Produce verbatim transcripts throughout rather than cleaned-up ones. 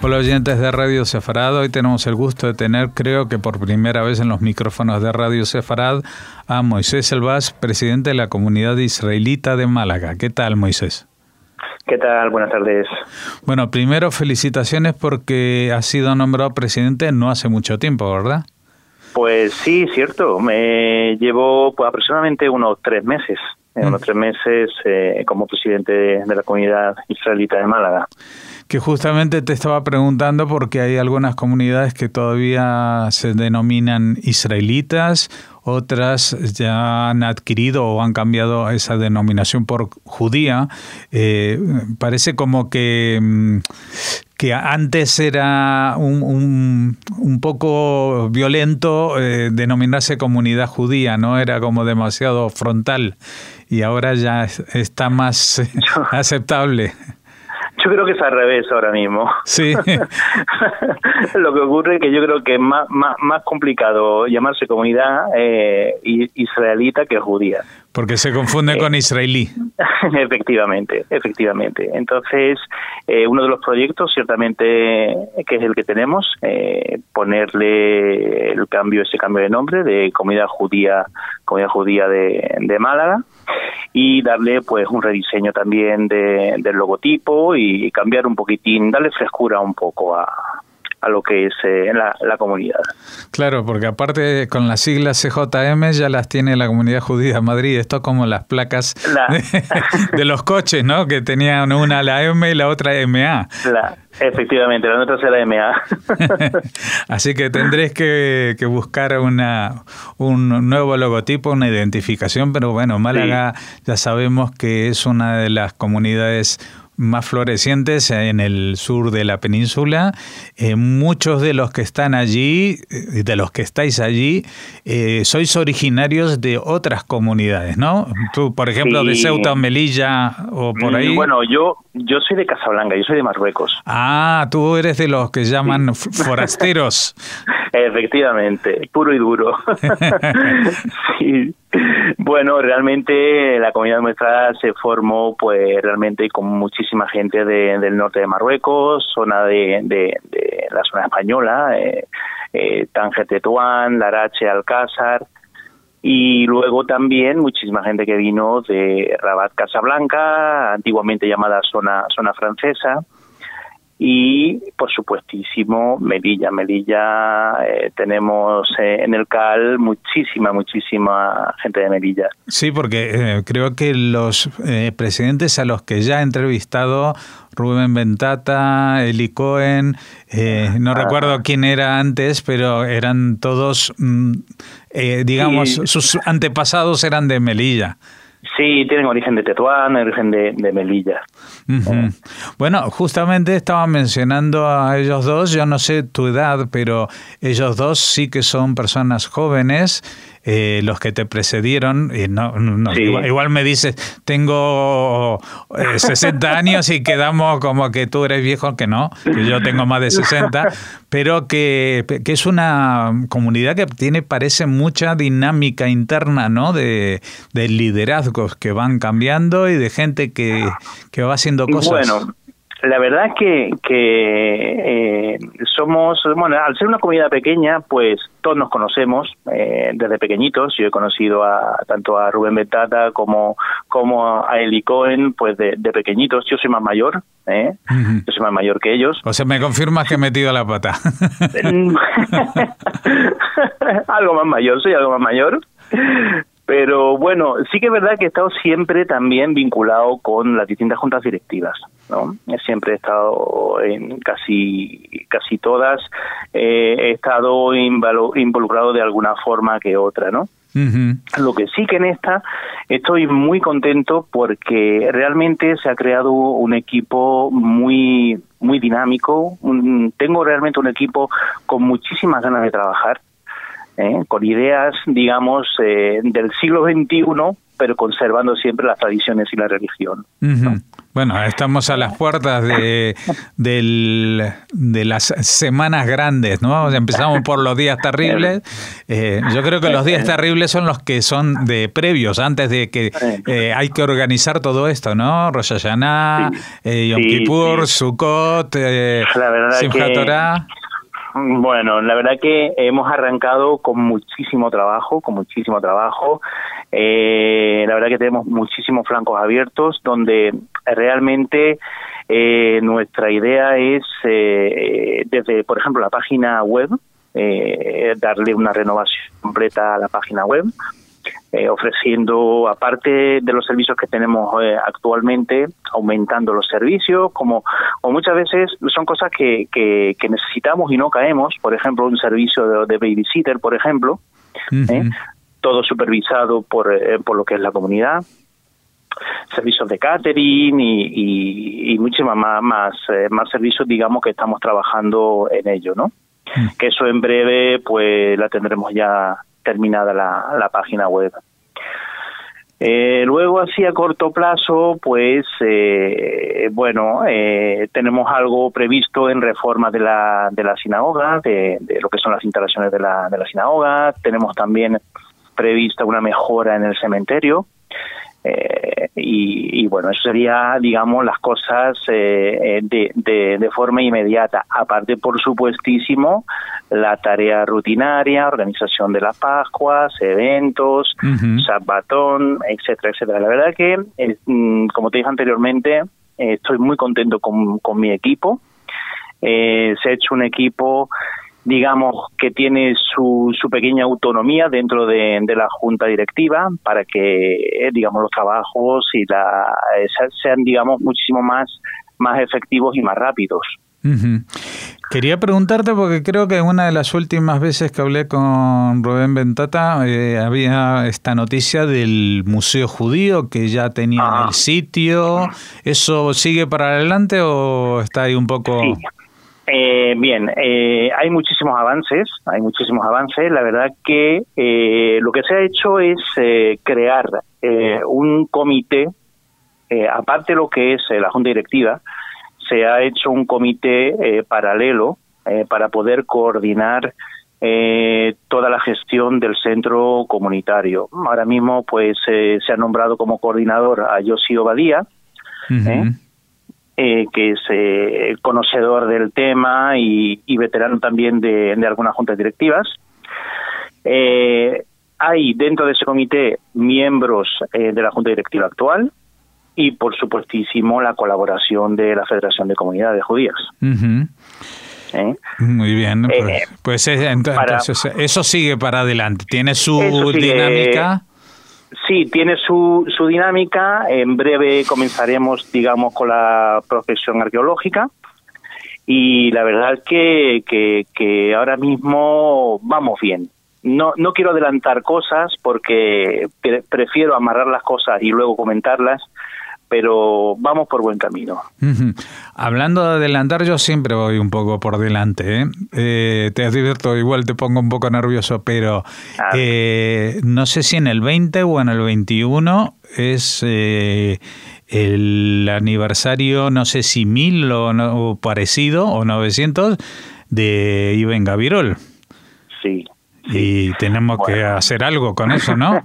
Hola oyentes de Radio Sefarad, hoy tenemos el gusto de tener, creo que por primera vez en los micrófonos de Radio Sefarad, a Moisés Elbaz, presidente de la comunidad israelita de Málaga. ¿Qué tal, Moisés? ¿Qué tal? Buenas tardes. Bueno, primero felicitaciones porque has sido nombrado presidente no hace mucho tiempo, ¿verdad? Pues sí, cierto. Me llevo pues, aproximadamente unos tres meses, mm. unos tres meses eh, como presidente de, de la comunidad israelita de Málaga. Que justamente te estaba preguntando porque hay algunas comunidades que todavía se denominan israelitas, otras ya han adquirido o han cambiado esa denominación por judía. Eh, parece como que, que antes era un, un, un poco violento eh, denominarse comunidad judía, ¿no? Era como demasiado frontal y ahora ya está más eh, aceptable. Yo creo que es al revés ahora mismo. Sí. Lo que ocurre es que yo creo que es más, más, más complicado llamarse comunidad eh, israelita que judía. Porque se confunde eh, con israelí. Efectivamente, efectivamente. Entonces, eh, uno de los proyectos, ciertamente, que es el que tenemos, eh, ponerle el cambio, ese cambio de nombre de comunidad judía, comunidad judía de, de Málaga, y darle pues un rediseño también de, del logotipo y cambiar un poquitín, darle frescura un poco a, a lo que es eh, la, la comunidad. Claro, porque aparte con las siglas C J M ya las tiene la comunidad judía de Madrid. Esto es como las placas la... de, de los coches, ¿no? Que tenían una la M y la otra M A. La... Efectivamente, la nuestra será M A. Así que tendréis que, que buscar una un nuevo logotipo, una identificación, pero bueno, Málaga sí. Ya sabemos que es una de las comunidades más florecientes en el sur de la península. Eh, muchos de los que están allí, de los que estáis allí, eh, sois originarios de otras comunidades, ¿no? Tú, por ejemplo, sí. de Ceuta o Melilla o por ahí. Bueno, yo yo soy de Casablanca, yo soy de Marruecos. Ah, tú eres de los que llaman sí. forasteros. Efectivamente, puro y duro. Sí. Bueno, realmente la comunidad nuestra se formó pues realmente con muchísima gente de, del norte de Marruecos, zona de, de, de la zona española, eh, eh, Tánger, Tetuán, Larache, Alcázar, y luego también muchísima gente que vino de Rabat, Casablanca, antiguamente llamada zona, zona francesa. Y, por supuestísimo, Melilla. Melilla, eh, tenemos eh, en el C A L muchísima, muchísima gente de Melilla. Sí, porque eh, creo que los eh, presidentes a los que ya he entrevistado, Rubén Bentata, Eli Cohen, eh, no ah. recuerdo quién era antes, pero eran todos, mm, eh, digamos, sí. sus antepasados eran de Melilla. Sí, tienen origen de Tetuán, origen de, de Melilla. Uh-huh. eh. Bueno, justamente estaba mencionando a ellos dos, yo no sé tu edad, pero ellos dos sí que son personas jóvenes, eh, los que te precedieron, y no, no sí. igual, igual me dices, tengo eh, sesenta años y quedamos como que tú eres viejo, que no, que yo tengo más de sesenta, pero que, que es una comunidad que tiene, parece, mucha dinámica interna, ¿no? De, de liderazgos que van cambiando y de gente que, que va haciendo cosas. Bueno, la verdad es que, que eh, somos, bueno, al ser una comunidad pequeña, pues todos nos conocemos eh, desde pequeñitos. Yo he conocido a tanto a Rubén Bentata como, como a Eli Cohen, pues de, de pequeñitos. Yo soy más mayor, ¿eh? Uh-huh. Yo soy más mayor que ellos. O sea, me confirmas que he metido la pata. Algo más mayor, soy algo más mayor. Pero bueno, sí que es verdad que he estado siempre también vinculado con las distintas juntas directivas, ¿no? Siempre he estado en casi casi todas, eh, he estado involucrado de alguna forma que otra, ¿no? Uh-huh. Lo que sí que en esta estoy muy contento porque realmente se ha creado un equipo muy muy dinámico. Un, tengo realmente un equipo con muchísimas ganas de trabajar. ¿eh? Con ideas, digamos, eh, del siglo veintiuno, pero conservando siempre las tradiciones y la religión, ¿no? Uh-huh. Bueno, estamos a las puertas de, del, de las semanas grandes, ¿no? Empezamos por los días terribles. Eh, yo creo que los días terribles son los que son de previos, antes de que eh, hay que organizar todo esto, ¿no? Rosh Hashanah, sí, eh, Yom sí, Kippur, sí. Sukkot, eh, Simchat Torah. Bueno, la verdad que hemos arrancado con muchísimo trabajo, con muchísimo trabajo. Eh, la verdad que tenemos muchísimos flancos abiertos, donde realmente eh, nuestra idea es, eh, desde, por ejemplo, la página web, eh, darle una renovación completa a la página web, eh, ofreciendo, aparte de los servicios que tenemos eh, actualmente, aumentando los servicios, como, como muchas veces son cosas que, que, que necesitamos y no caemos. Por ejemplo, un servicio de, de babysitter, por ejemplo, uh-huh. ¿eh? todo supervisado por, eh, por lo que es la comunidad, servicios de catering y, y, y muchísimas más, más, eh, más servicios, digamos, que estamos trabajando en ello, ¿no? Uh-huh. Que eso en breve, pues la tendremos ya terminada la, la página web. Eh, luego, así a corto plazo, pues, eh, bueno, eh, tenemos algo previsto en reforma de la de la sinagoga, de, de lo que son las instalaciones de la, de la sinagoga. Tenemos también prevista una mejora en el cementerio. Eh, y, y bueno, eso sería, digamos, las cosas eh, de, de, de forma inmediata. Aparte, por supuestísimo, la tarea rutinaria, organización de las Pascuas, eventos, uh-huh. Sabbatón, etcétera, etcétera. La verdad que, eh, como te dije anteriormente, eh, estoy muy contento con, con mi equipo. Eh, se ha hecho un equipo, digamos, que tiene su, su pequeña autonomía dentro de, de la junta directiva para que, digamos, los trabajos y la sean, digamos, muchísimo más, más efectivos y más rápidos. Uh-huh. Quería preguntarte, porque creo que una de las últimas veces que hablé con Rubén Bentata eh, había esta noticia del Museo Judío, que ya tenía ah. el sitio. ¿Eso sigue para adelante o está ahí un poco...? Sí. Eh, bien, eh, hay muchísimos avances, hay muchísimos avances. La verdad que eh, lo que se ha hecho es eh, crear eh, un comité, eh, aparte de lo que es eh, la Junta Directiva, se ha hecho un comité eh, paralelo eh, para poder coordinar eh, toda la gestión del centro comunitario. Ahora mismo, pues, eh, se ha nombrado como coordinador a Yossi Obadía, uh-huh. ¿eh? Eh, que es eh, conocedor del tema y, y veterano también de, de algunas juntas directivas. Eh, hay dentro de ese comité miembros eh, de la junta directiva actual y, por supuestísimo, la colaboración de la Federación de Comunidades Judías. Uh-huh. ¿Eh? Muy bien, pues, eh, pues es, entonces para, eso sigue para adelante. ¿Tiene su sigue, dinámica? Sí, tiene su, su dinámica. En breve comenzaremos, digamos, con la prospección arqueológica y la verdad que, que, que ahora mismo vamos bien. No, no quiero adelantar cosas porque pre- prefiero amarrar las cosas y luego comentarlas, pero vamos por buen camino. Uh-huh. Hablando de adelantar, yo siempre voy un poco por delante, ¿eh? Eh, te advierto, igual te pongo un poco nervioso, pero eh, no sé si en el veinte o en el veintiuno es eh, el aniversario, no sé si mil o, no, o parecido, o novecientos, de Ibn Gabirol. Sí. Y tenemos bueno. que hacer algo con eso, ¿no?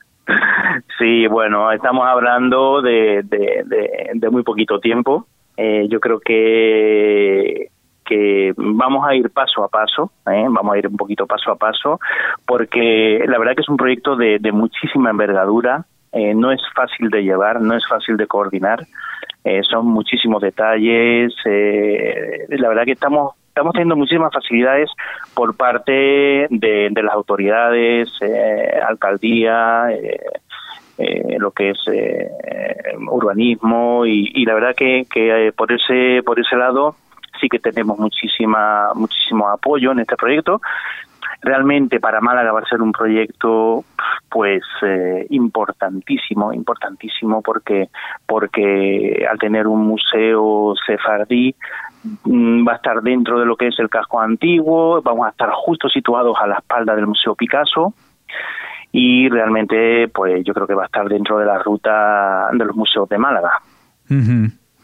Sí, bueno, estamos hablando de, de, de, de muy poquito tiempo. Eh, yo creo que, que vamos a ir paso a paso, ¿eh? vamos a ir un poquito paso a paso, porque la verdad que es un proyecto de, de muchísima envergadura, eh, no es fácil de llevar, no es fácil de coordinar, eh, son muchísimos detalles, eh, la verdad que estamos Estamos teniendo muchísimas facilidades por parte de, de las autoridades, eh, alcaldía, eh, eh, lo que es eh, urbanismo y, y la verdad que, que eh, por ese por ese lado sí que tenemos muchísima muchísimo apoyo en este proyecto. realmente para Málaga va a ser un proyecto pues eh, importantísimo, importantísimo porque porque al tener un museo sefardí va a estar dentro de lo que es el casco antiguo, vamos a estar justo situados a la espalda del Museo Picasso y realmente pues yo creo que va a estar dentro de la ruta de los museos de Málaga. Uh-huh.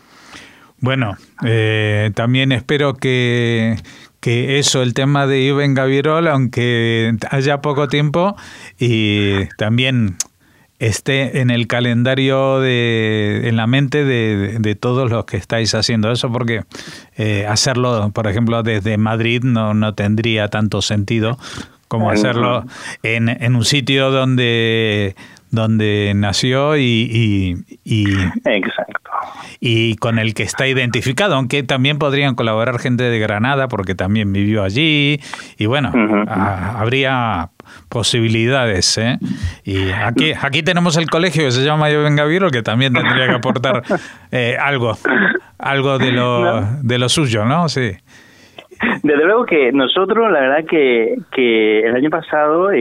Bueno, eh, también espero que, que eso, el tema de Ibén Gabirol, aunque haya poco tiempo, y también esté en el calendario, de en la mente de, de todos los que estáis haciendo eso, porque eh, hacerlo, por ejemplo, desde Madrid no, no tendría tanto sentido como hacerlo en, en un sitio donde... donde nació y, y, y, exacto. y con el que está identificado, aunque también podrían colaborar gente de Granada porque también vivió allí y bueno, uh-huh. a, habría posibilidades, ¿eh? Y aquí aquí tenemos el colegio que se llama Ibén Gabirol, que también tendría que aportar eh, algo algo de lo no. de lo suyo, ¿no? Sí. Desde luego que nosotros, la verdad que, que el año pasado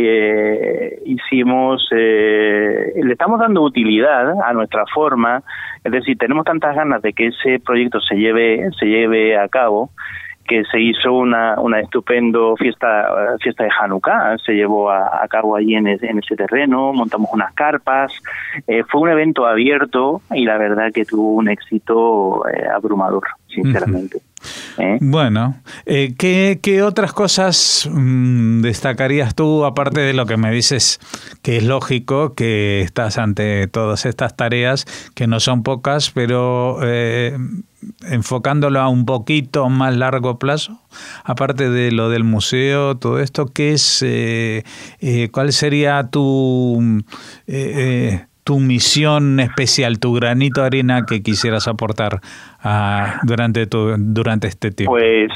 eh, hicimos, eh, le estamos dando utilidad a nuestra forma, es decir, tenemos tantas ganas de que ese proyecto se lleve, se lleve a cabo, que se hizo una una estupendo fiesta fiesta de Hanukkah, se llevó a, a cabo allí en, es, en ese terreno, montamos unas carpas, eh, fue un evento abierto y la verdad que tuvo un éxito eh, abrumador, sinceramente. Uh-huh. ¿Eh? Bueno, eh, ¿qué, ¿qué otras cosas mmm, destacarías tú, aparte de lo que me dices, que es lógico que estás ante todas estas tareas, que no son pocas, pero eh, enfocándolo a un poquito más largo plazo, aparte de lo del museo, todo esto, ¿qué es, eh, eh, cuál sería tu... Eh, eh, tu misión especial, tu granito de arena que quisieras aportar uh, durante tu, durante este tiempo? Pues,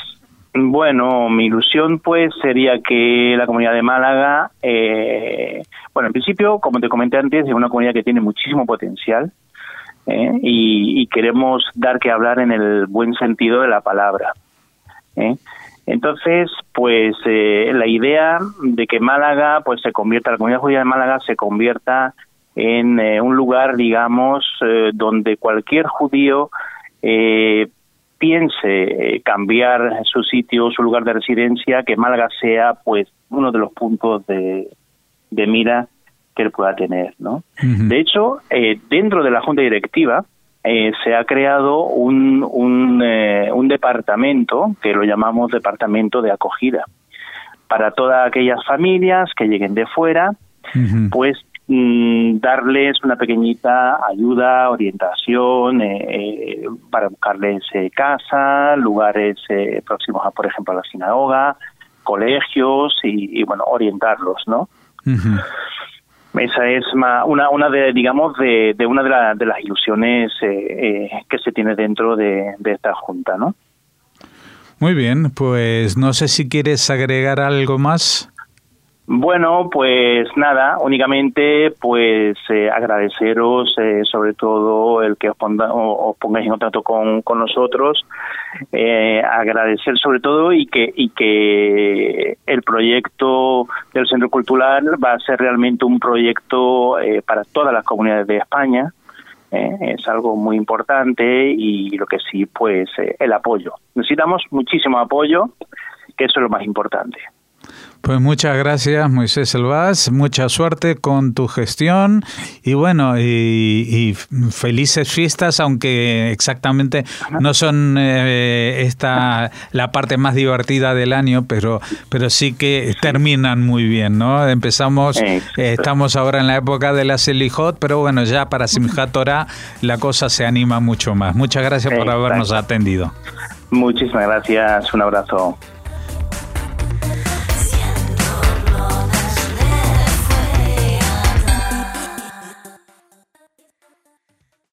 bueno, mi ilusión pues sería que la comunidad de Málaga, eh, bueno, en principio, como te comenté antes, es una comunidad que tiene muchísimo potencial eh, y, y queremos dar que hablar en el buen sentido de la palabra. ¿eh? Entonces, pues eh, la idea de que Málaga pues se convierta, la comunidad judía de Málaga se convierta en eh, un lugar, digamos, eh, donde cualquier judío eh, piense eh, cambiar su sitio, su lugar de residencia, que Málaga sea, pues, uno de los puntos de, de mira que él pueda tener, ¿no? Uh-huh. De hecho, eh, dentro de la Junta Directiva eh, se ha creado un, un, eh, un departamento, que lo llamamos Departamento de Acogida, para todas aquellas familias que lleguen de fuera, uh-huh. pues, darles una pequeñita ayuda, orientación eh, eh, para buscarles eh, casa, lugares eh, próximos a, por ejemplo, a la sinagoga, colegios y, y bueno, orientarlos, ¿no? Uh-huh. Esa es ma, una una de digamos de, de una de, la, de las ilusiones eh, eh, que se tiene dentro de, de esta junta, ¿no? Muy bien, pues no sé si quieres agregar algo más. Bueno, pues nada, únicamente pues eh, agradeceros eh, sobre todo el que os, ponga, o, os pongáis en contacto con, con nosotros, eh, agradecer sobre todo y que y que el proyecto del Centro Cultural va a ser realmente un proyecto eh, para todas las comunidades de España, eh, es algo muy importante y lo que sí, pues eh, el apoyo. Necesitamos muchísimo apoyo, que eso es lo más importante. Pues muchas gracias, Moisés Elbaz, mucha suerte con tu gestión y bueno, y, y felices fiestas, aunque exactamente no son eh, esta la parte más divertida del año, pero pero sí que terminan muy bien, ¿no? Empezamos, eh, estamos ahora en la época de la Selijot, pero bueno, ya para Simchat Torah la cosa se anima mucho más. Muchas gracias por habernos atendido. Muchísimas gracias, un abrazo.